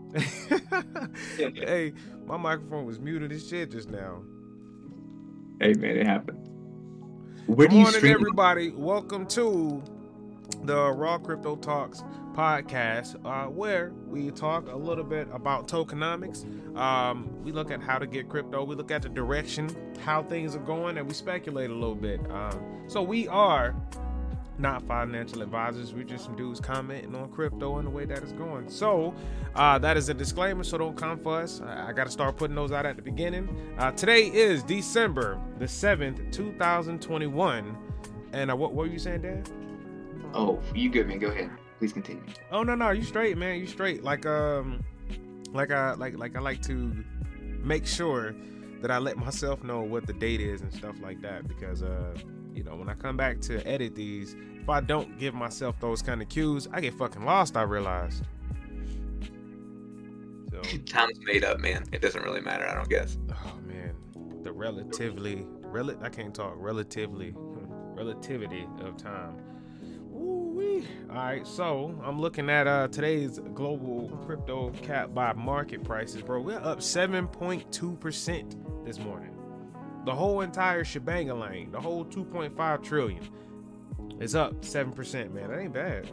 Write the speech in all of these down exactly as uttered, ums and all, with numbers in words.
Hey, my microphone was muted as shit just now. Hey man, it happened. Where Good do you morning, stream? everybody. Welcome to the Raw Crypto Talks podcast, uh, where we talk a little bit about tokenomics. Um, we look at how to get crypto. We look at the direction, how things are going, and we speculate a little bit. Um, so we are not financial advisors. We're just some dudes commenting on crypto and the way that it's going. So uh, that is a disclaimer, so don't come for us. I, I got to start putting those out at the beginning. Uh, today is December the seventh, two thousand twenty-one. And uh, what, what were you saying, Dan? Oh, you good, man. Go ahead. Please continue. Oh, no, no. You straight, man. You straight. Like, um, like I, like, like I like to make sure that I let myself know what the date is and stuff like that. Because, uh, you know, when I come back to edit these, if I don't give myself those kind of cues, I get fucking lost, I realized. So, Time's made up, man. It doesn't really matter, I don't guess. oh man, the relatively, rel- I can't talk, relatively, relativity of time. Ooh-wee. All right, so I'm looking at uh today's global crypto cap by market prices, bro. We're up seven point two percent this morning. The whole entire shebang-a-lang, the whole two point five trillion is up seven percent, man. That ain't bad.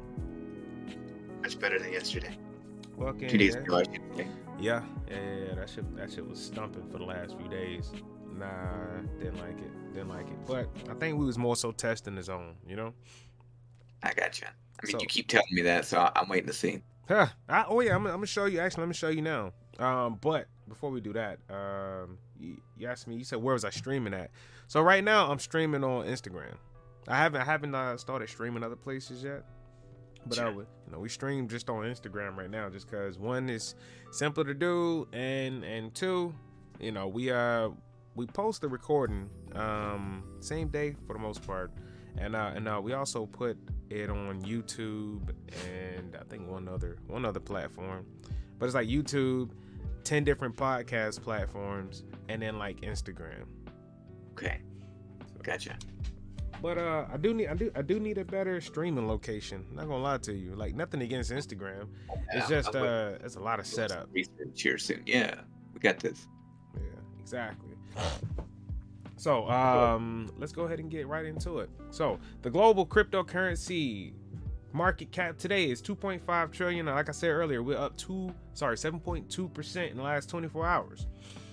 Much better than yesterday. Fucking Two days yeah. ago, I should say. Yeah, yeah, yeah, yeah. That shit, that shit was stumping for the last few days. Nah, didn't like it, didn't like it. But I think we was more so testing the zone, you know. I got you. I mean, So- you keep telling me that, so I- I'm waiting to see. Huh. I, oh yeah, I'm, I'm gonna show you. Actually, let me show you now. Um, but before we do that, um, you, you asked me. You said where was I streaming at? So right now I'm streaming on Instagram. I haven't, I haven't uh, started streaming other places yet. But I Sure. would, you know, we stream just on Instagram right now, just because one is simpler to do, and and two, you know, we uh we post the recording um same day for the most part, and uh and uh we also put it on YouTube and I think one other one other platform, but it's like YouTube, ten different podcast platforms, and then like Instagram. Okay. Gotcha. But uh, I do need I do I do need a better streaming location. Not gonna lie to you, like nothing against Instagram. It's Yeah, just I'm waiting uh, it's a lot of for some setup. research here soon. Yeah, we got this. Yeah, exactly. So um, let's go ahead and get right into it. So the global cryptocurrency market cap today is two point five trillion. Like I said earlier, we're up two sorry seven point two percent in the last twenty-four hours.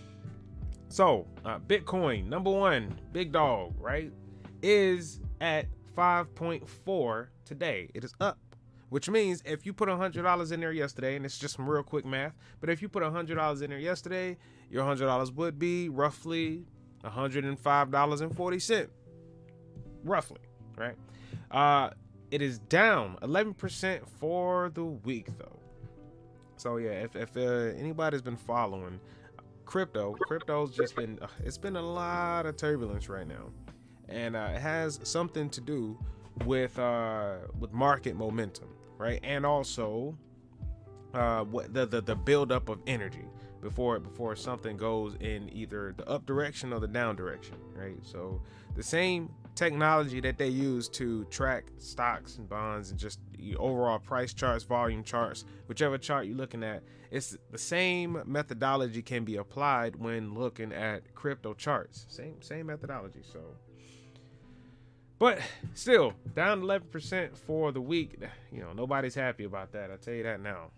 So uh, Bitcoin number one, big dog, right? Is at five point four today. It is up, which means if you put one hundred dollars in there yesterday, and it's just some real quick math, but if you put one hundred dollars in there yesterday, your one hundred dollars would be roughly one hundred five dollars and forty cents. Roughly, right? Uh, it is down eleven percent for the week, though. So, yeah, if, if uh, anybody's been following crypto, crypto's just been, uh, it's been a lot of turbulence right now. And uh, it has something to do with uh, with market momentum, right? And also uh, what the, the the buildup of energy before before something goes in either the up direction or the down direction, right? So the same technology that they use to track stocks and bonds and just the overall price charts, volume charts, whichever chart you're looking at, it's the same methodology can be applied when looking at crypto charts. Same same methodology. So. But still, down eleven percent for the week. You know, nobody's happy about that. I'll tell you that now.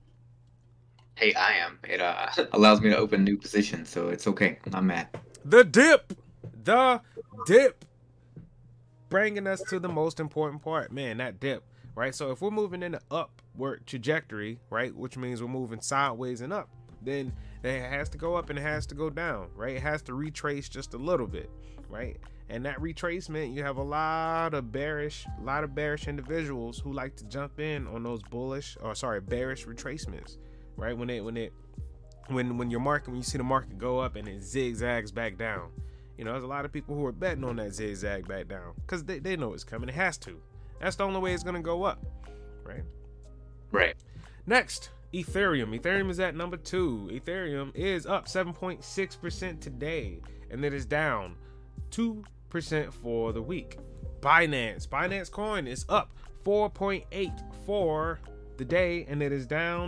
Hey, I am. It uh, allows me to open new positions, so it's okay. I'm not mad. The dip. The dip. Bringing us to the most important part. Man, that dip, right? So if we're moving in an upward trajectory, right, which means we're moving sideways and up, then it has to go up and it has to go down, right? It has to retrace just a little bit, right? And that retracement, you have a lot of bearish, a lot of bearish individuals who like to jump in on those bullish, or sorry, bearish retracements, right? When it, when it, when when your market, when you see the market go up and it zigzags back down, you know, there's a lot of people who are betting on that zigzag back down because they, they know it's coming. It has to. That's the only way it's gonna go up, right? Right. Next, Ethereum. Ethereum is at number two. Ethereum is up seven point six percent today, and it is down two percent for the week. Binance. Binance Coin is up four point eight for the day, and it is down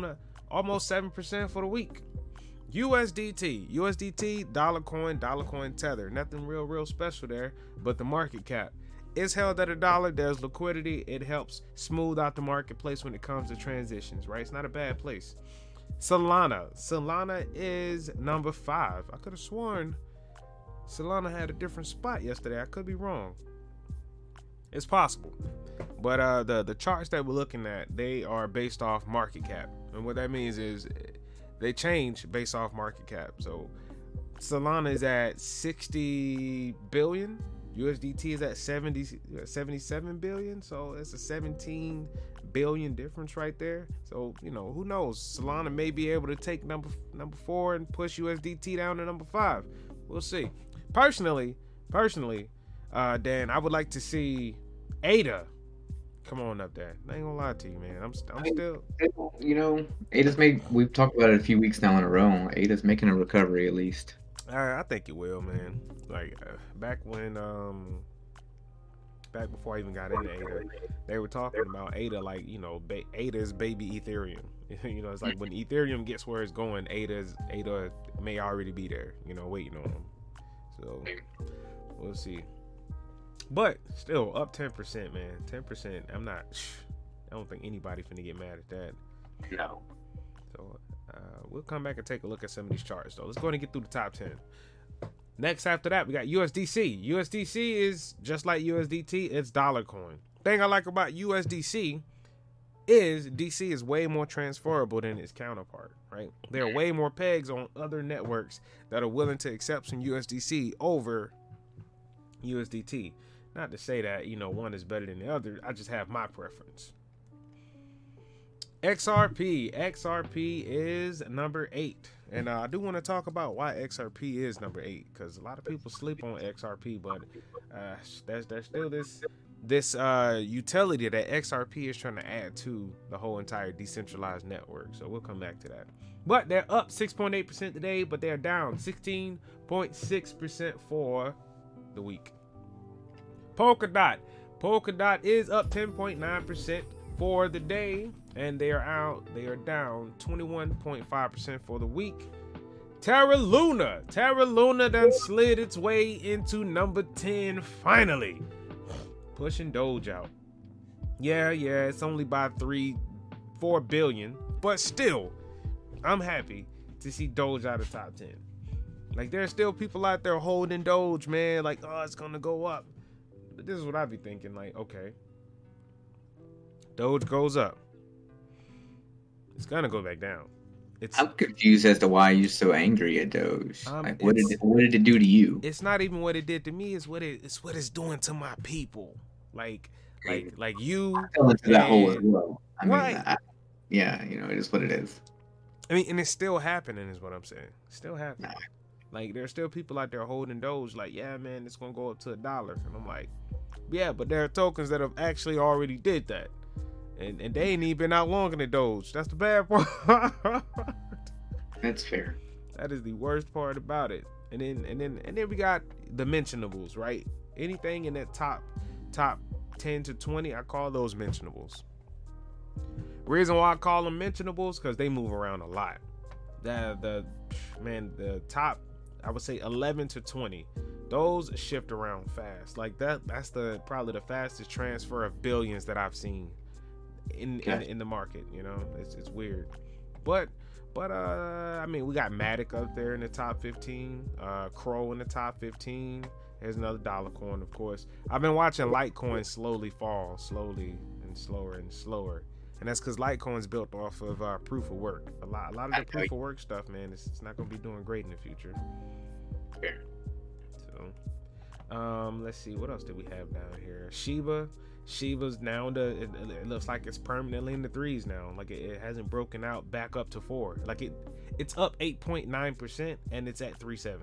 almost seven percent for the week. U S D T, U S D T, dollar coin, dollar coin tether. Nothing real, real special there, but the market cap is held at a dollar. There's liquidity. It helps smooth out the marketplace when it comes to transitions, right? It's not a bad place. Solana. Solana is number five. I could have sworn Solana had a different spot yesterday. I could be wrong. It's possible. But uh, the, the charts that we're looking at, they are based off market cap. And what that means is they change based off market cap. So Solana is at sixty billion. U S D T is at seventy, seventy-seven billion. So it's a seventeen billion difference right there. So, you know, who knows? Solana may be able to take number number four and push U S D T down to number five. We'll see. Personally, personally, uh, Dan, I would like to see A D A come on up there. I ain't gonna lie to you, man. I'm, I'm still, you know, A D A's made. We've talked about it a few weeks now in a row. A D A's making a recovery at least. I, I think it will, man. Like uh, back when, um, back before I even got into A D A, they were talking about A D A like, you know, ba- A D A's baby Ethereum. You know, it's like when Ethereum gets where it's going, A D A's A D A may already be there. You know, waiting on them. So we'll see. But still up ten percent, man. ten percent. I'm not, I don't think anybody finna get mad at that. No. So uh, we'll come back and take a look at some of these charts, though. Let's go ahead and get through the top ten. Next after that, we got U S D C. U S D C is just like U S D T. It's dollar coin. Thing I like about U S D C is D C is way more transferable than its counterpart, right? There are way more pegs on other networks that are willing to accept some U S D C over U S D T. Not to say that, you know, one is better than the other. I just have my preference. X R P. X R P is number eight. And uh, I do want to talk about why X R P is number eight, because a lot of people sleep on X R P, but uh, there's, there's still this this uh, utility that X R P is trying to add to the whole entire decentralized network. So we'll come back to that. But they're up six point eight percent today, but they're down sixteen point six percent for the week. Polkadot. Polkadot is up ten point nine percent for the day, and they are out. They are down twenty-one point five percent for the week. Terra Luna. Terra Luna done slid its way into number ten finally. Pushing Doge out. Yeah, yeah, it's only by three, four billion, but still, I'm happy to see Doge out of top ten. Like, there's still people out there holding Doge, man. Like, oh, it's gonna go up. But this is what I be thinking. Like, okay, Doge goes up, it's gonna go back down. It's, I'm confused as to why you're so angry at Doge. Um, like, what did it, what did it do to you? It's not even what it did to me. It's what it, it's what it's doing to my people. Like, like, like you. I fell into that hole as and- well. I mean, Right. I, yeah, you know, it is what it is. I mean, and it's still happening, is what I'm saying. It's still happening. Like, there's still people out there holding Doge. Like, yeah, man, it's gonna go up to a dollar, and I'm like, yeah, but there are tokens that have actually already did that, and and they ain't even been out longer than Doge. That's the bad part. That's fair. That is the worst part about it. And then and then and then we got the mentionables, right? Anything in that top top ten to twenty, I call those mentionables. Reason why I call them mentionables, because they move around a lot. The the man, the top, I would say eleven to twenty, those shift around fast. Like that that's the probably the fastest transfer of billions that I've seen in Okay. in, in the market, you know. It's it's weird. But But, uh, I mean, we got Matic up there in the top fifteen. Uh, Crow in the top fifteen. There's another dollar coin, of course. I've been watching Litecoin slowly fall, slowly and slower and slower. And that's because Litecoin's built off of uh, proof of work. A lot, a lot of the proof of work stuff, man, it's, it's not going to be doing great in the future. Fair. So, um, let's see. What else did we have down here? Shiba. Shiba's now the it, it looks like it's permanently in the threes now. Like it, it hasn't broken out back up to four. Like it it's up eight point nine percent and it's at three seven.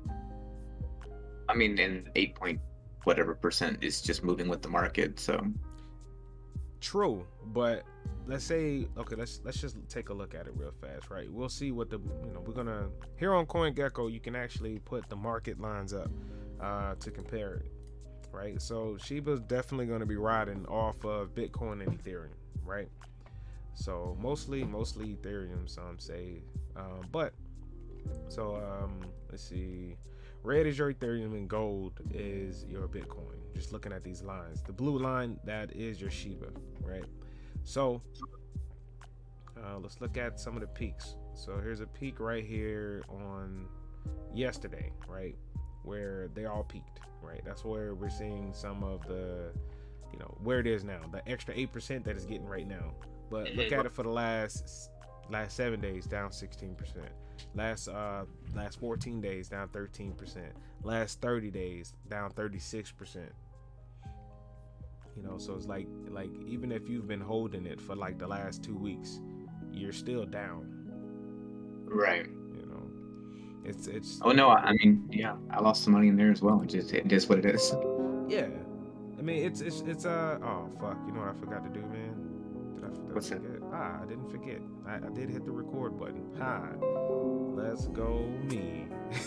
I mean, and eight point whatever percent is just moving with the market. So True, but let's say okay, let's let's just take a look at it real fast, right? We'll see what the you know we're gonna here on CoinGecko. You can actually put the market lines up uh, to compare it. Right, so Shiba's definitely going to be riding off of Bitcoin and Ethereum, right? So mostly, mostly Ethereum, some say. Um, but so um, let's see. Red is your Ethereum and gold is your Bitcoin. Just looking at these lines. The blue line, that is your Shiba, right? So uh, let's look at some of the peaks. So here's a peak right here on yesterday, right? Where they all peaked, right? That's where we're seeing some of the, you know, where it is now. The extra eight percent that it's getting right now. But look at it for the last last seven days, down sixteen percent. Last uh last fourteen days, down thirteen percent. Last thirty days, down thirty-six percent. You know, so it's like like even if you've been holding it for like the last two weeks, you're still down. Right. You know, it's it's. Oh no, I mean, yeah, I lost some money in there as well. It just it is what it is. Yeah, I mean it's it's it's uh oh fuck, you know what I forgot to do, man. Did I, did What's I forget? That? Ah, I didn't forget. I, I did hit the record button. Ha, let's go me.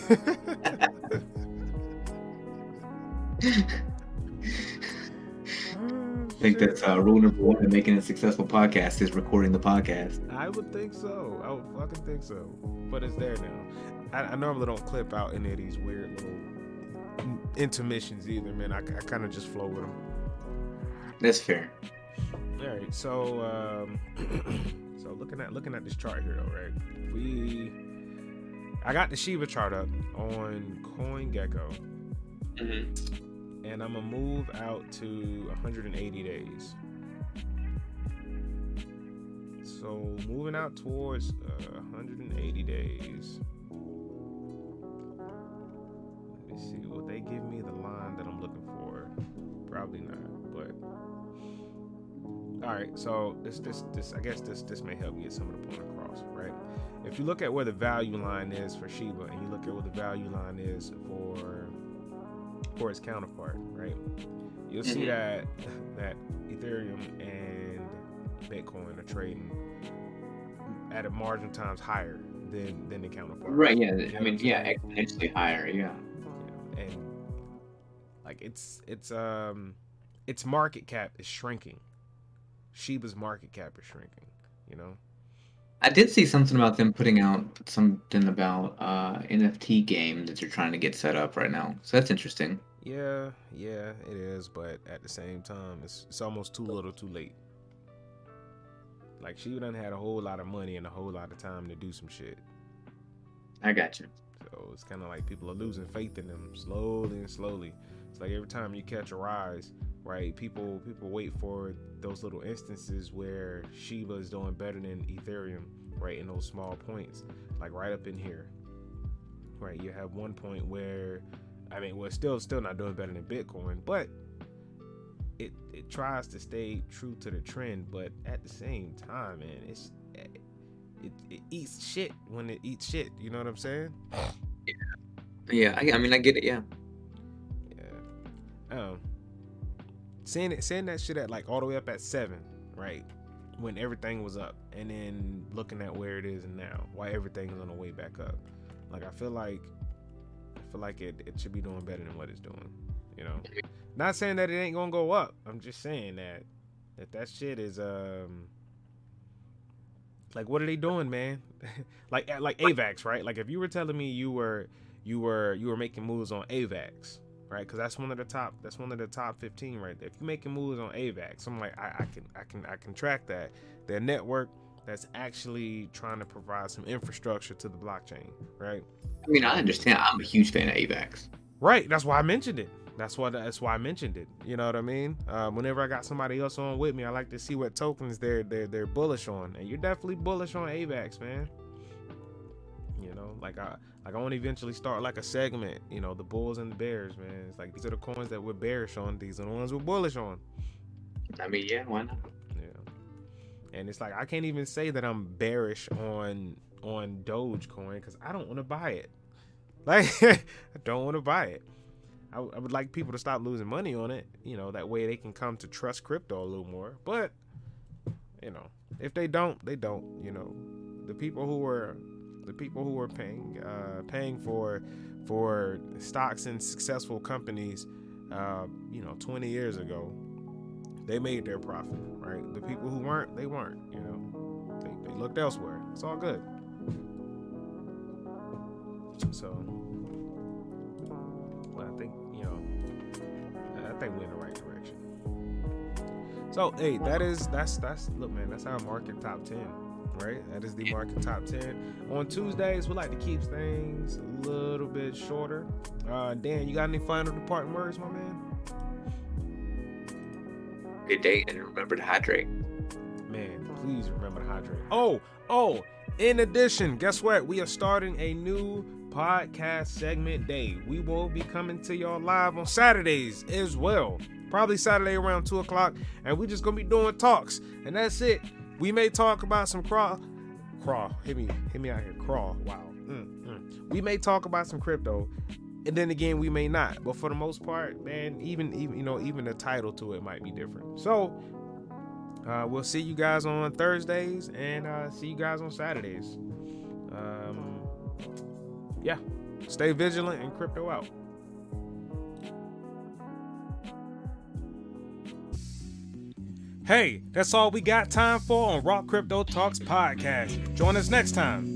I think that's uh, rule number one in making a successful podcast is recording the podcast. I would think so. I would fucking think so. But it's there now. I, I normally don't clip out any of these weird little intermissions either, man. I, I kind of just flow with them. That's fair. All right. So, um, so looking at looking at this chart here, though, right? We, I got the Shiba chart up on CoinGecko. Mm-hmm. And I'm gonna move out to one hundred eighty days. So moving out towards uh, one hundred eighty days. Let me see. Will they give me the line that I'm looking for? Probably not. But all right. So this this this I guess this this may help get some of the point across, right? If you look at where the value line is for Shiba, and you look at where the value line is for for its counterpart, right? You'll see that that Ethereum and Bitcoin are trading at a margin times higher than than the counterpart. Right. Yeah. You know I mean, what I'm yeah, saying? exponentially higher. Yeah. Yeah. And like it's it's um its market cap is shrinking. Shiba's market cap is shrinking. You know. I did see something about them putting out something about uh N F T game that they're trying to get set up right now. So that's interesting. Yeah, yeah, it is, but at the same time, it's it's almost too little, too late. Like Shiba done had a whole lot of money and a whole lot of time to do some shit. I got you. So it's kind of like people are losing faith in them slowly and slowly. It's like every time you catch a rise, right? People people wait for those little instances where Shiba is doing better than Ethereum, right? In those small points, like right up in here, right? You have one point where, I mean, well, still still not doing better than Bitcoin, but it it tries to stay true to the trend. But at the same time, man, it's it, it eats shit when it eats shit. You know what I'm saying? Yeah, yeah. I, I mean, I get it. Yeah. Yeah. Um. Seeing it, seeing that shit at like all the way up at seven, right? When everything was up, and then looking at where it is now, why everything is on the way back up. Like I feel like, I feel like it, it should be doing better than what it's doing. You know, not saying that it ain't gonna go up. I'm just saying that that that shit is um. Like what are they doing, man? like like AVAX, right? Like if you were telling me you were you were you were making moves on AVAX. Right, because that's one of the top. That's one of the top fifteen right there. If you're making moves on AVAX, I'm like, I, I can, I can, I can track that. Their network that's actually trying to provide some infrastructure to the blockchain. Right. I mean, I understand. I'm a huge fan of AVAX. Right. That's why I mentioned it. That's why. That's why I mentioned it. You know what I mean? Uh, whenever I got somebody else on with me, I like to see what tokens they're they're they're bullish on, and you're definitely bullish on AVAX, man. You know, like I. Like I want to eventually start like a segment, you know, the bulls and the bears, man. It's like these are the coins that we're bearish on. These are the ones we're bullish on. I mean, yeah, why not? Yeah. And it's like I can't even say that I'm bearish on on Dogecoin because I don't want to buy it. Like I don't want to buy it. I, I would like people to stop losing money on it. You know, that way they can come to trust crypto a little more. But you know, if they don't, they don't. You know, the people who are The people who are paying uh, paying for for stocks in successful companies, uh, you know, twenty years ago, they made their profit, right? The people who weren't, they weren't, you know. They, they looked elsewhere. It's all good. So, well, I think, you know, I think we're in the right direction. So, hey, that is, that's, that's, look, man, that's our market top ten, right? That is the market top ten. On Tuesdays, we like to keep things a little bit shorter. Uh, Dan, you got any final departing words, my man? Good day, and remember to hydrate. Man, please remember to hydrate. Oh, oh, in addition, guess what? We are starting a new podcast segment day. We will be coming to y'all live on Saturdays as well. Probably Saturday around two o'clock. And we just going to be doing talks. And that's it. We may talk about some crawl. Crawl. Hit me, hit me out here. Crawl. Wow. Mm, mm. We may talk about some crypto. And then again, we may not. But for the most part, man, even, even you know, even the title to it might be different. So, uh, we'll see you guys on Thursdays and uh, see you guys on Saturdays. Um, yeah. Stay vigilant and crypto out. Hey, that's all we got time for on Raw Crypto Talks podcast. Join us next time.